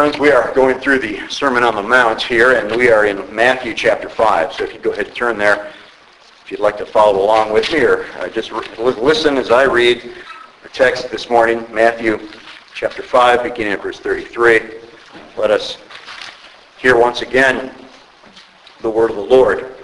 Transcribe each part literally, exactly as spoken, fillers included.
friends, we are going through the Sermon on the Mount here, and we are in Matthew chapter five. So if you go ahead and turn there, if you'd like to follow along with me, or uh, just re- listen as I read the text this morning, Matthew chapter five, beginning at verse thirty-three. Let us hear once again the word of the Lord.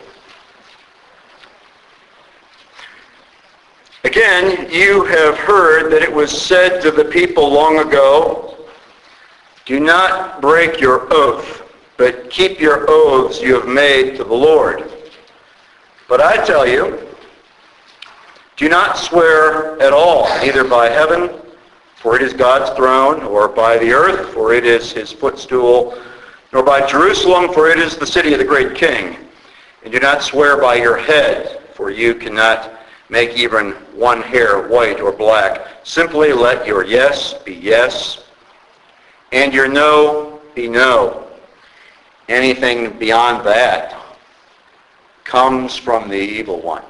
Again, you have heard that it was said to the people long ago, "Do not break your oath, but keep your oaths you have made to the Lord. But I tell you, do not swear at all, neither by heaven, for it is God's throne, or by the earth, for it is his footstool, nor by Jerusalem, for it is the city of the great king. And do not swear by your head, for you cannot make even one hair white or black. Simply let your yes be yes, and your no be no. Anything beyond that comes from the evil one."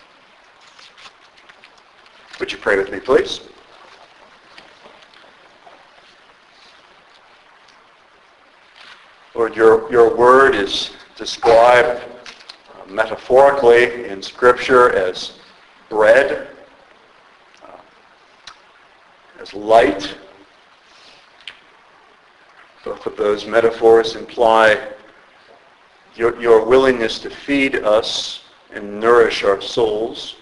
Would you pray with me, please? Lord, your, your word is described uh, metaphorically in Scripture as bread, uh, as light. Both of those metaphors imply your, your willingness to feed us and nourish our souls,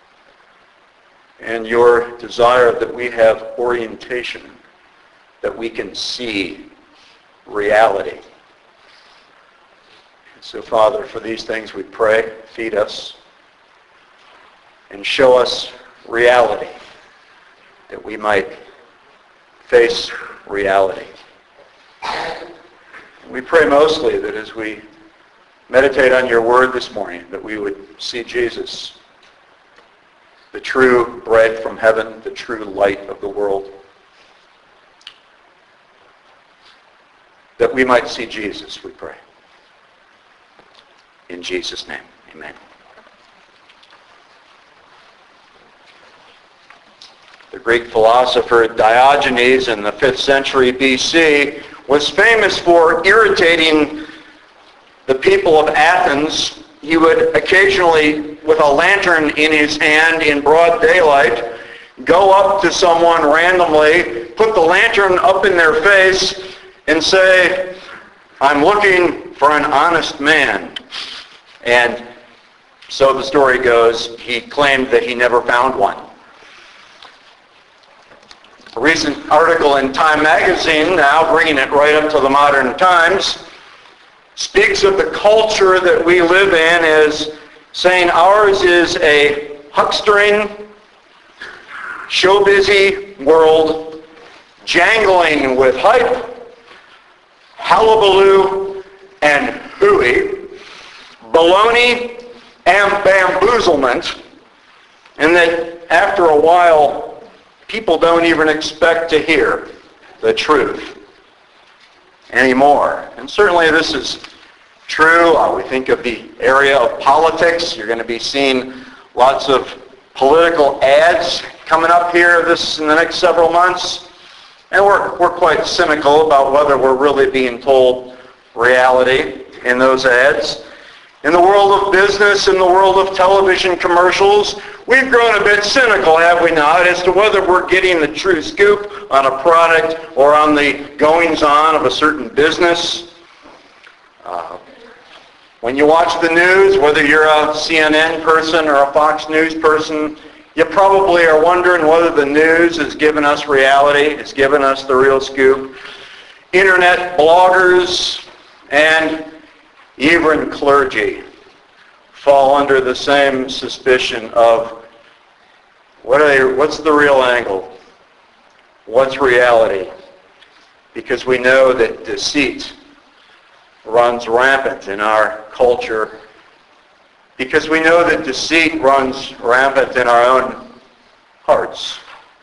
and your desire that we have orientation, that we can see reality. So, Father, for these things we pray, feed us and show us reality, that we might face reality. We pray mostly that as we meditate on your word this morning, that we would see Jesus, the true bread from heaven, the true light of the world. That we might see Jesus, we pray. In Jesus' name, amen. The Greek philosopher Diogenes in the fifth century B C was famous for irritating the people of Athens. He would occasionally, with a lantern in his hand in broad daylight, go up to someone randomly, put the lantern up in their face, and say, "I'm looking for an honest man." And so the story goes, he claimed that he never found one. A recent article in Time magazine, now bringing it right up to the modern times, speaks of the culture that we live in as saying ours is a huckstering, show-busy world, jangling with hype, hullabaloo, and hooey, baloney, and bamboozlement, and that after a while, people don't even expect to hear the truth anymore. And certainly this is true. Uh, we think of the area of politics. You're going to be seeing lots of political ads coming up here this in the next several months. And we're, we're quite cynical about whether we're really being told reality in those ads. In the world of business, in the world of television commercials, we've grown a bit cynical, have we not, as to whether we're getting the true scoop on a product or on the goings-on of a certain business. Uh, when you watch the news, whether you're a C N N person or a Fox News person, you probably are wondering whether the news is giving us reality, is giving us the real scoop. Internet bloggers and even clergy fall under the same suspicion of what are they, what's the real angle? What's reality? Because we know that deceit runs rampant in our culture. Because we know that deceit runs rampant in our own hearts.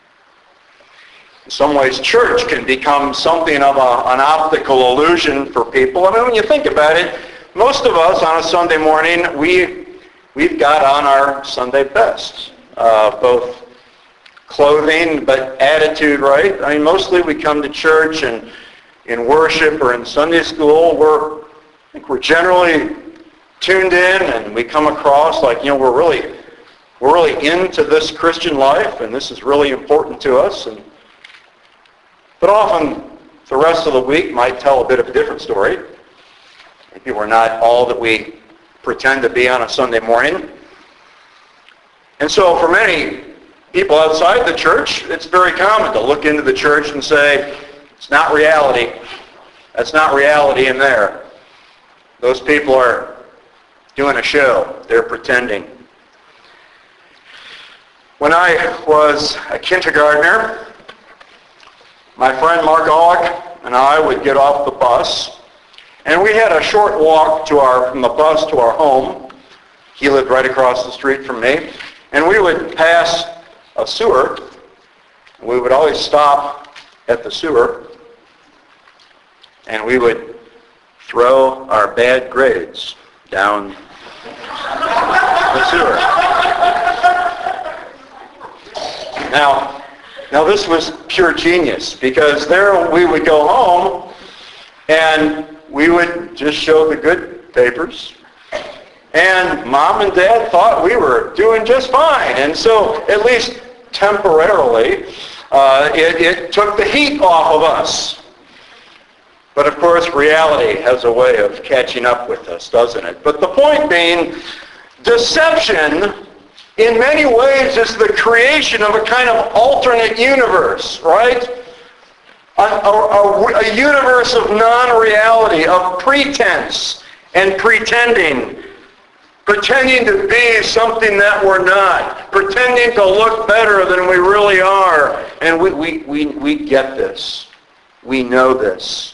In some ways, church can become something of a, an optical illusion for people. I mean, when you think about it, most of us on a Sunday morning, we, we've got on our Sunday best, uh, both clothing but attitude, right? I mean, mostly we come to church and in worship or in Sunday school, we're, I think we're generally tuned in and we come across like, you know, we're really, we're really into this Christian life and this is really important to us. And but often the rest of the week might tell a bit of a different story. Maybe we're not all that we pretend to be on a Sunday morning. And so for many people outside the church, it's very common to look into the church and say, it's not reality. That's not reality in there. Those people are doing a show. They're pretending. When I was a kindergartner, my friend Mark Ollick and I would get off the bus, and we had a short walk to our from the bus to our home. He lived right across the street from me. And we would pass a sewer. We would always stop at the sewer, and we would throw our bad grades down the sewer. Now, now this was pure genius, because there we would go home and we would just show the good papers, and Mom and Dad thought we were doing just fine. And so, at least temporarily, uh, it, it took the heat off of us. But of course, reality has a way of catching up with us, doesn't it? But the point being, deception in many ways is the creation of a kind of alternate universe, right? A, a, a, a universe of non-reality, of pretense and pretending. Pretending to be something that we're not. Pretending to look better than we really are. And we, we, we, we get this. We know this.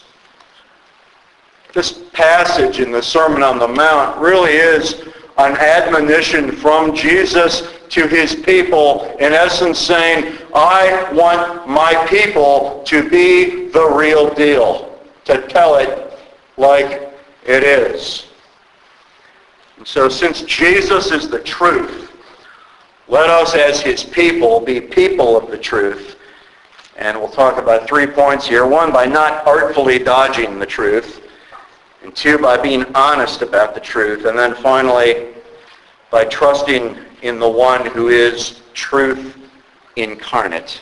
This passage in the Sermon on the Mount really is an admonition from Jesus to his people, in essence saying, I want my people to be the real deal, to tell it like it is. And so since Jesus is the truth, let us as his people be people of the truth. And we'll talk about three points here. One, by not artfully dodging the truth. And two, by being honest about the truth. And then finally, by trusting in the one who is truth incarnate.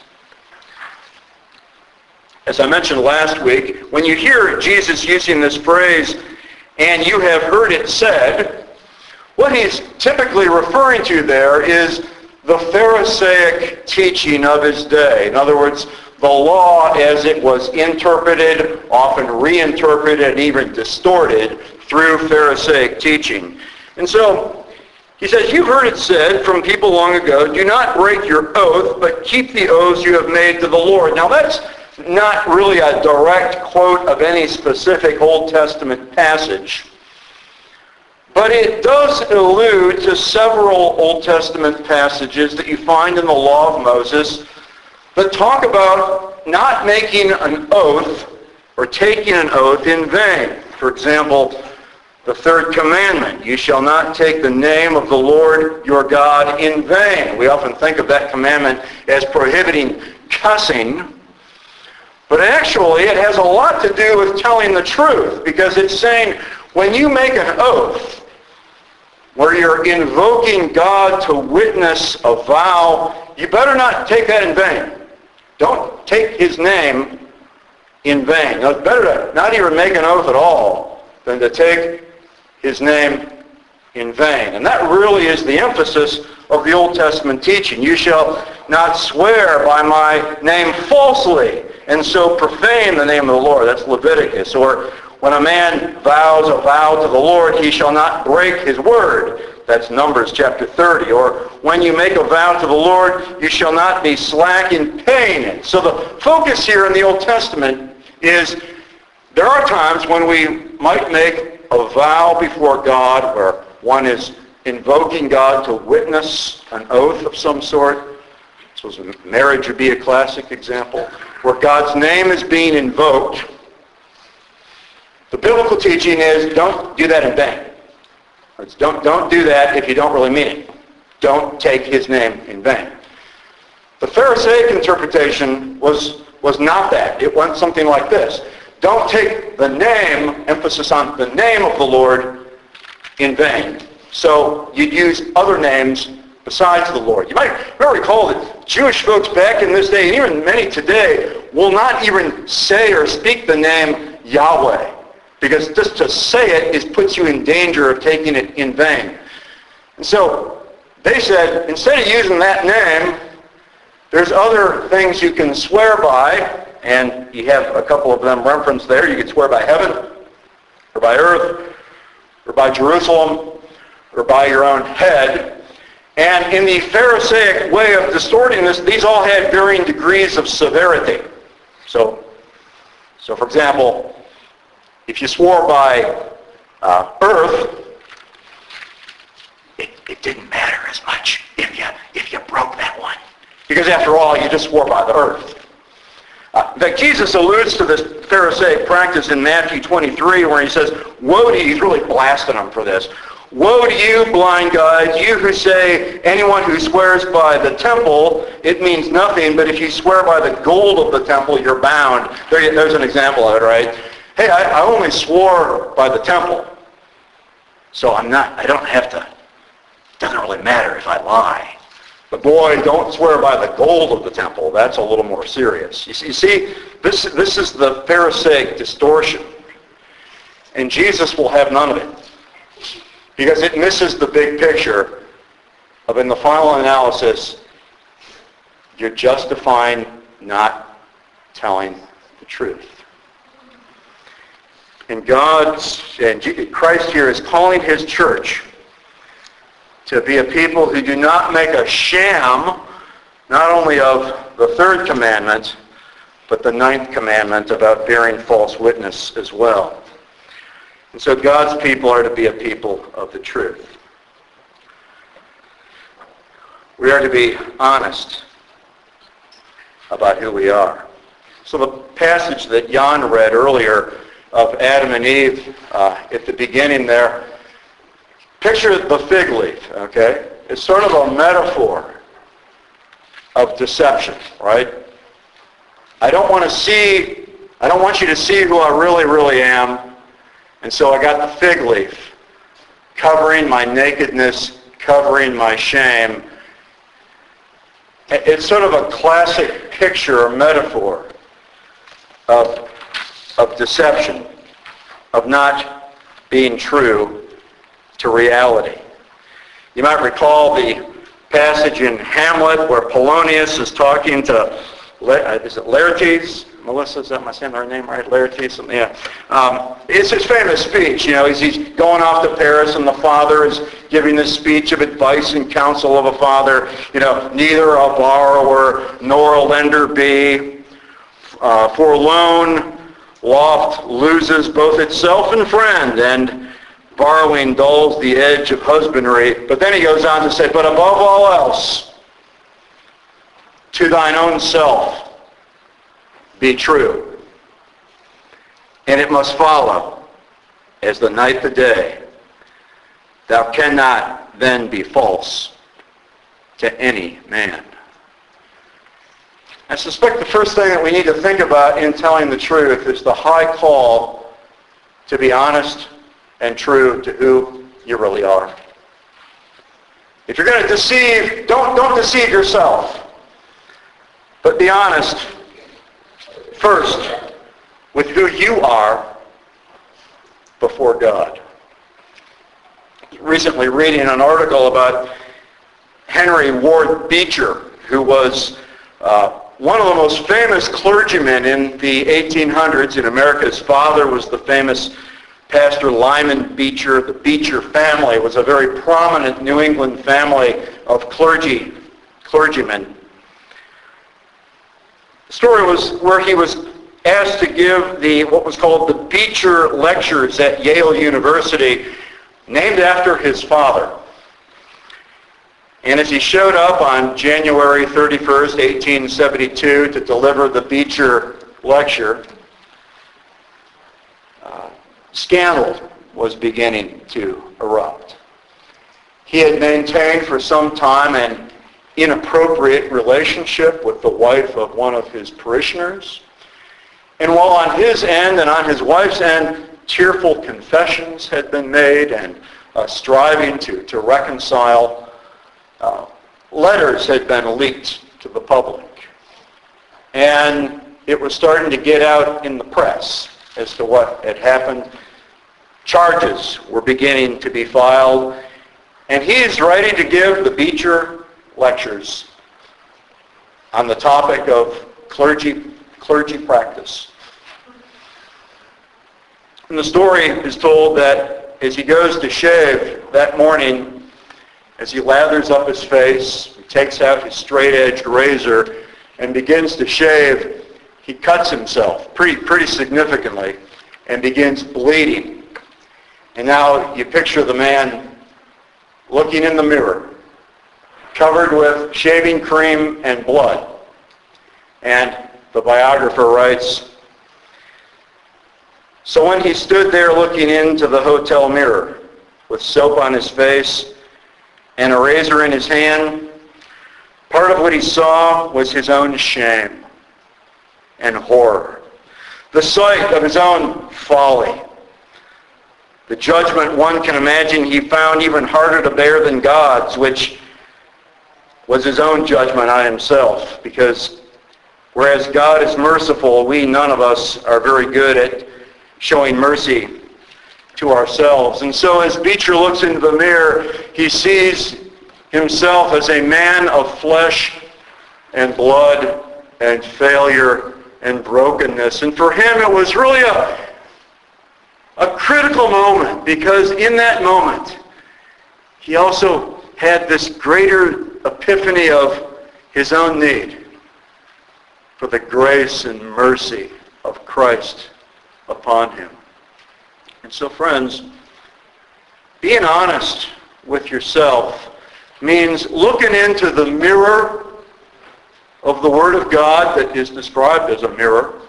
As I mentioned last week, when you hear Jesus using this phrase, and you have heard it said, what he's typically referring to there is the Pharisaic teaching of his day. In other words, the law as it was interpreted, often reinterpreted, and even distorted through Pharisaic teaching. And so, he says, you've heard it said from people long ago, do not break your oath, but keep the oaths you have made to the Lord. Now that's not really a direct quote of any specific Old Testament passage, but it does allude to several Old Testament passages that you find in the Law of Moses that talk about not making an oath or taking an oath in vain. For example, the third commandment, you shall not take the name of the Lord your God in vain. We often think of that commandment as prohibiting cussing, but actually it has a lot to do with telling the truth, because it's saying when you make an oath where you're invoking God to witness a vow, you better not take that in vain. Don't take his name in vain. Now, it's better to not even make an oath at all than to take his name in vain. And that really is the emphasis of the Old Testament teaching. You shall not swear by my name falsely and so profane the name of the Lord. That's Leviticus. Or when a man vows a vow to the Lord, he shall not break his word. That's Numbers chapter thirty. Or when you make a vow to the Lord, you shall not be slack in paying it. So the focus here in the Old Testament is there are times when we might make a vow before God where one is invoking God to witness an oath of some sort. So marriage would be a classic example, where God's name is being invoked. The biblical teaching is don't do that in vain. It's don't, don't do that if you don't really mean it. Don't take his name in vain. The Pharisaic interpretation was, was not that. It went something like this. don't take the name, emphasis on the name of the Lord, in vain. So you'd use other names besides the Lord. You might recall that Jewish folks back in this day, and even many today, will not even say or speak the name Yahweh. Because just to say it is puts you in danger of taking it in vain. And so they said, instead of using that name, there's other things you can swear by, and you have a couple of them referenced there. You can swear by heaven, or by earth, or by Jerusalem, or by your own head. And in the Pharisaic way of distorting this, these all had varying degrees of severity. So, so for example, if you swore by uh, earth, it, it didn't matter as much if you if you broke that one. Because after all, you just swore by the earth. Uh, in fact, Jesus alludes to this Pharisaic practice in Matthew twenty-three where he says, woe to you, he's really blasting them for this. Woe to you, blind guides, you who say anyone who swears by the temple, it means nothing, but if you swear by the gold of the temple, you're bound. There, there's an example of it, right? Hey, I, I only swore by the temple, so I'm not, I don't have to, it doesn't really matter if I lie. But boy, don't swear by the gold of the temple. That's a little more serious. You see, you see this, this is the Pharisaic distortion. And Jesus will have none of it. Because it misses the big picture of, in the final analysis, you're justifying not telling the truth. And God's, and Christ here is calling his church to be a people who do not make a sham, not only of the third commandment, but the ninth commandment about bearing false witness as well. And so God's people are to be a people of the truth. We are to be honest about who we are. So the passage that Jan read earlier of Adam and Eve uh, at the beginning there, picture the fig leaf, okay? It's sort of a metaphor of deception, right? I don't want to see, I don't want you to see who I really, really am. And so I got the fig leaf, covering my nakedness, covering my shame. It's sort of a classic picture or metaphor of, of deception, of not being true to reality. You might recall the passage in Hamlet where Polonius is talking to, is it Laertes? Melissa, is that my saying her name right? Laertes? Yeah. Um, it's his famous speech. You know, he's, he's going off to Paris, and the father is giving this speech of advice and counsel of a father. You know, neither a borrower nor a lender be. Uh, for loan, loft loses both itself and friend, and borrowing dulls the edge of husbandry. But then he goes on to say, but above all else, to thine own self be true. And it must follow, as the night the day, thou cannot then be false to any man. I suspect the first thing that we need to think about in telling the truth is the high call to be honest and true to who you really are. If you're going to deceive, don't, don't deceive yourself, but be honest first with who you are before God. Recently reading an article about Henry Ward Beecher, who was uh, one of the most famous clergymen in the eighteen hundreds in America. His father was the famous Pastor Lyman Beecher. The Beecher family was a very prominent New England family of clergy, clergymen. The story was where he was asked to give the what was called the Beecher Lectures at Yale University, named after his father. And as he showed up on January thirty-first, eighteen seventy-two, to deliver the Beecher Lecture, uh, scandal was beginning to erupt. He had maintained for some time an inappropriate relationship with the wife of one of his parishioners. And while on his end and on his wife's end, tearful confessions had been made and uh, striving to, to reconcile, uh, letters had been leaked to the public. And it was starting to get out in the press as to what had happened. Charges were beginning to be filed. And he is ready to give the Beecher lectures on the topic of clergy, clergy practice. And the story is told that as he goes to shave that morning, as he lathers up his face, he takes out his straight-edged razor and begins to shave, he cuts himself pretty, pretty significantly and begins bleeding. And now you picture the man looking in the mirror, covered with shaving cream and blood. And the biographer writes, "So when he stood there looking into the hotel mirror with soap on his face and a razor in his hand, part of what he saw was his own shame and horror. The sight of his own folly. The judgment one can imagine he found even harder to bear than God's, which was his own judgment on himself, because whereas God is merciful, we, none of us, are very good at showing mercy to ourselves. And so as Beecher looks into the mirror, he sees himself as a man of flesh and blood and failure and brokenness. And for him, it was really a, a critical moment, because in that moment, he also had this greater epiphany of his own need for the grace and mercy of Christ upon him. And so, friends, being honest with yourself means looking into the mirror of the Word of God that is described as a mirror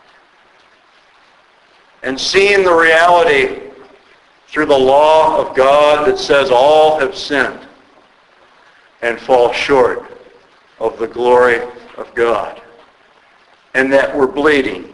and seeing the reality through the law of God that says all have sinned and fall short of the glory of God, and that we're bleeding.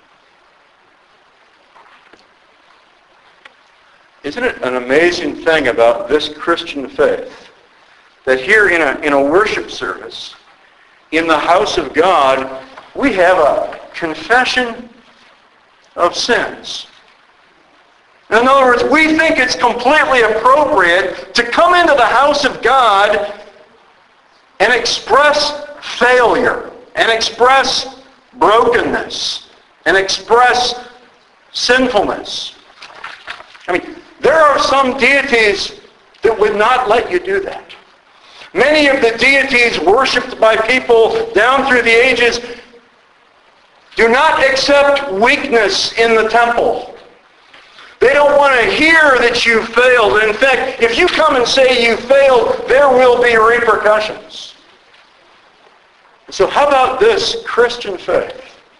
Isn't it an amazing thing about this Christian faith that here in a, in a worship service, in the house of God, we have a confession of sins. In other words, we think it's completely appropriate to come into the house of God and express failure, and express brokenness, and express sinfulness. I mean, there are some deities that would not let you do that. Many of the deities worshipped by people down through the ages do not accept weakness in the temple. They don't want to hear that you failed. In fact, if you come and say you failed, there will be repercussions. So how about this Christian faith,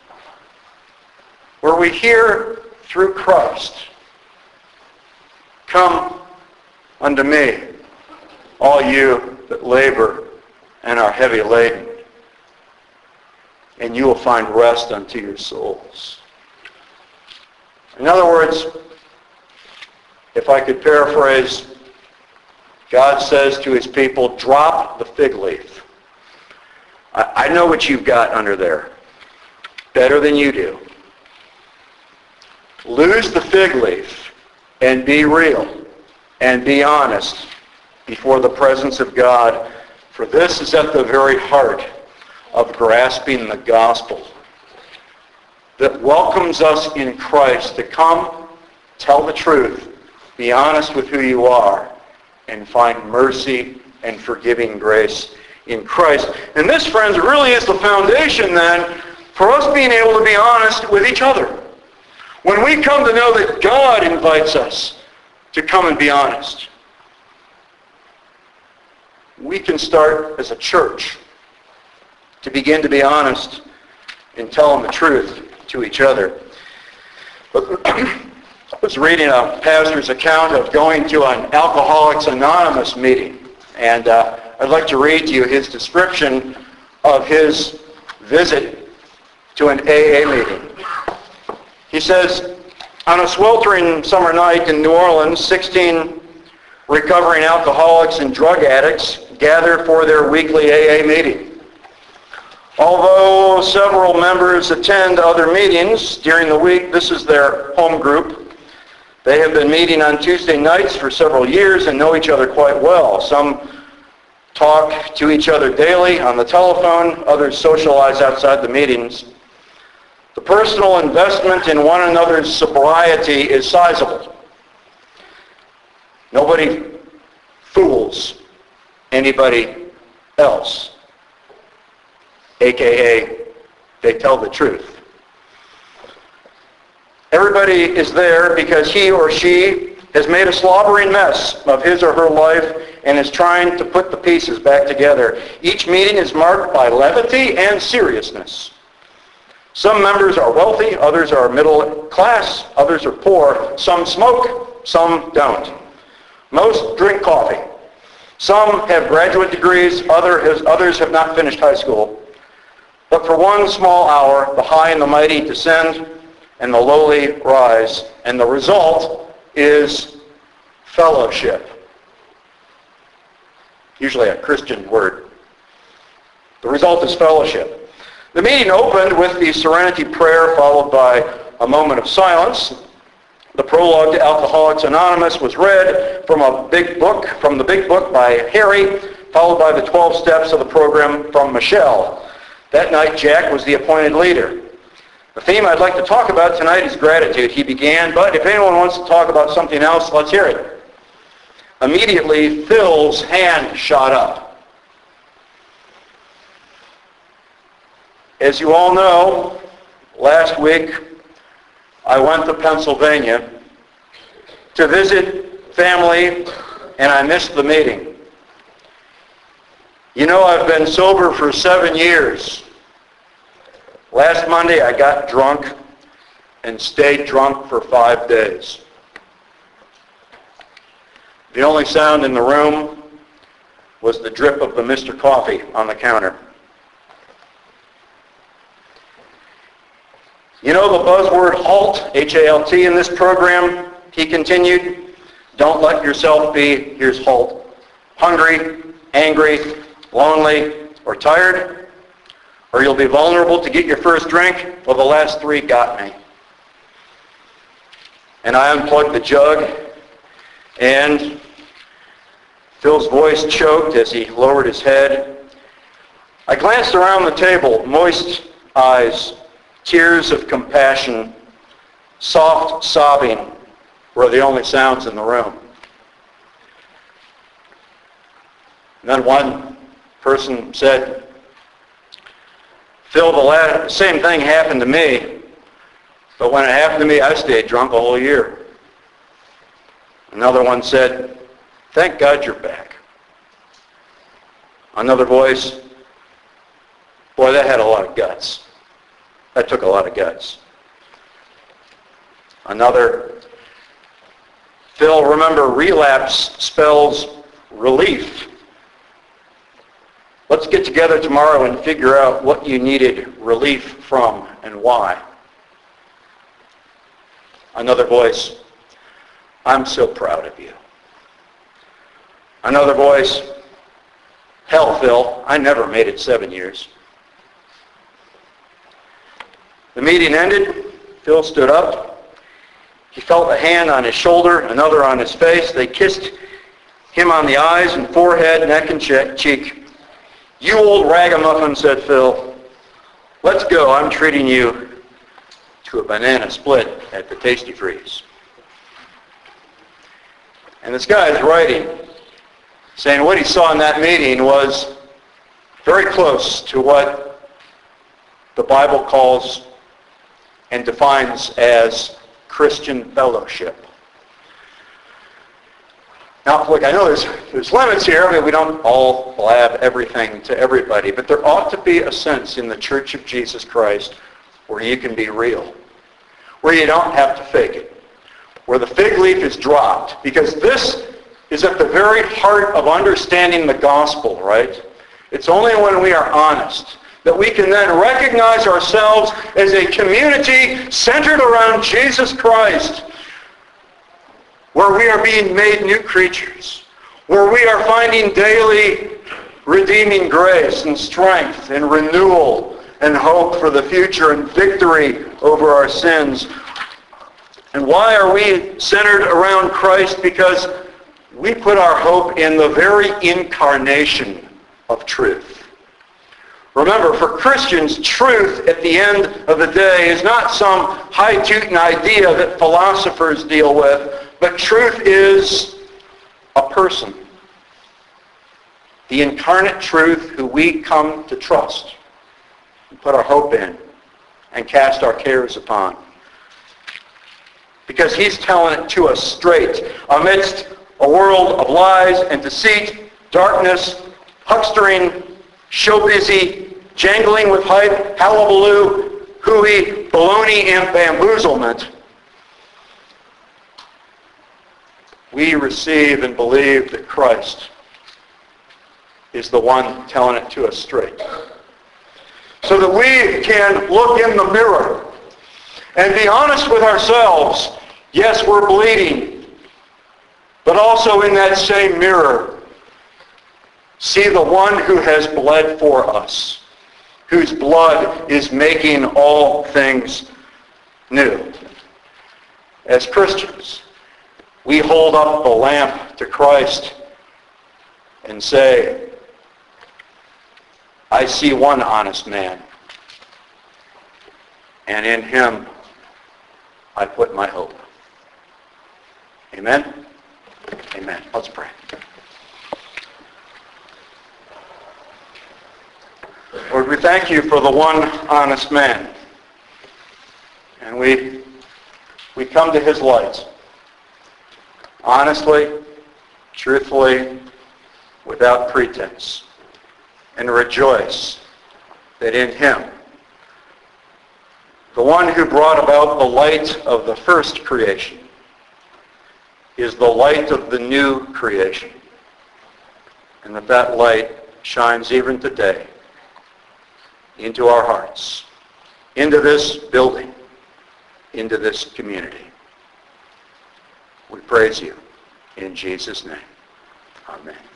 where we hear through Christ, "Come unto me, all you that labor and are heavy laden, and you will find rest unto your souls." In other words, if I could paraphrase, God says to his people, drop the fig leaf. I, I know what you've got under there, better than you do. Lose the fig leaf and be real and be honest before the presence of God, for this is at the very heart of grasping the gospel that welcomes us in Christ to come, tell the truth, be honest with who you are, and find mercy and forgiving grace in Christ. And this, friends, really is the foundation then for us being able to be honest with each other. When we come to know that God invites us to come and be honest, we can start as a church to begin to be honest and tell them the truth to each other. But I was reading a pastor's account of going to an Alcoholics Anonymous meeting, and uh, I'd like to read to you his description of his visit to an A A meeting. He says, on a sweltering summer night in New Orleans, sixteen recovering alcoholics and drug addicts gather for their weekly A A meeting. Although several members attend other meetings during the week, this is their home group. They have been meeting on Tuesday nights for several years and know each other quite well. Some talk to each other daily on the telephone, others socialize outside the meetings. The personal investment in one another's sobriety is sizable. Nobody fools anybody else, aka they tell the truth. Everybody is there because he or she has made a slobbering mess of his or her life and is trying to put the pieces back together. Each meeting is marked by levity and seriousness. Some members are wealthy, others are middle class, others are poor. Some smoke, some don't. Most drink coffee. Some have graduate degrees, other has, others have not finished high school. But for one small hour, the high and the mighty descend, and the lowly rise. And the result is fellowship. Usually a Christian word. The result is fellowship. The meeting opened with the Serenity Prayer, followed by a moment of silence. The prologue to Alcoholics Anonymous was read from a big book, from the big book by Harry, followed by the twelve steps of the program from Michelle. That night, Jack was the appointed leader. The theme I'd like to talk about tonight is gratitude. He began, but if anyone wants to talk about something else, let's hear it. Immediately, Phil's hand shot up. As you all know, last week I went to Pennsylvania to visit family, and I missed the meeting. You know, I've been sober for seven years. Last Monday I got drunk and stayed drunk for five days. The only sound in the room was the drip of the Mister Coffee on the counter. You know the buzzword HALT, H A L T, in this program? He continued, don't let yourself be, here's HALT, hungry, angry, lonely, or tired, or you'll be vulnerable to get your first drink. Well, the last three got me. And I unplugged the jug, and Phil's voice choked as he lowered his head. I glanced around the table, moist eyes, tears of compassion, soft sobbing were the only sounds in the room. And then one person said, Phil, the la- same thing happened to me, but when it happened to me, I stayed drunk a whole year. Another one said, thank God you're back. Another voice, boy, that had a lot of guts. That took a lot of guts. Another, Phil, remember, relapse spells relief. Let's get together tomorrow and figure out what you needed relief from and why. Another voice, I'm so proud of you. Another voice, hell, Phil, I never made it seven years. The meeting ended. Phil stood up. He felt a hand on his shoulder, another on his face. They kissed him on the eyes and forehead, neck and cheek. You old ragamuffin, said Phil. Let's go. I'm treating you to a banana split at the Tasty Freeze. And this guy is writing, saying what he saw in that meeting was very close to what the Bible calls and defines as Christian fellowship. Now, look, I know there's, there's limits here. I mean, we don't all blab everything to everybody, but there ought to be a sense in the Church of Jesus Christ where you can be real, where you don't have to fake it, where the fig leaf is dropped, because this is at the very heart of understanding the gospel, right? It's only when we are honest that we can then recognize ourselves as a community centered around Jesus Christ, where we are being made new creatures, where we are finding daily redeeming grace and strength and renewal and hope for the future and victory over our sins. And why are we centered around Christ? Because we put our hope in the very incarnation of truth. Remember, for Christians, truth at the end of the day is not some high-tootin' idea that philosophers deal with, but truth is a person. The incarnate truth who we come to trust and put our hope in and cast our cares upon. Because he's telling it to us straight amidst a world of lies and deceit, darkness, huckstering, show busy, jangling with hype, hullabaloo, hooey, baloney, and bamboozlement. We receive and believe that Christ is the one telling it to us straight. So that we can look in the mirror and be honest with ourselves. Yes, we're bleeding, but also in that same mirror, see the one who has bled for us, whose blood is making all things new. As Christians, we hold up the lamp to Christ and say, I see one honest man, and in him I put my hope. Amen? Amen. Let's pray. Lord, we thank you for the one honest man. And we, we come to his light. Honestly, truthfully, without pretense. And rejoice that in him, the one who brought about the light of the first creation, is the light of the new creation. And that that light shines even today into our hearts, into this building, into this community. We praise you in Jesus' name. Amen.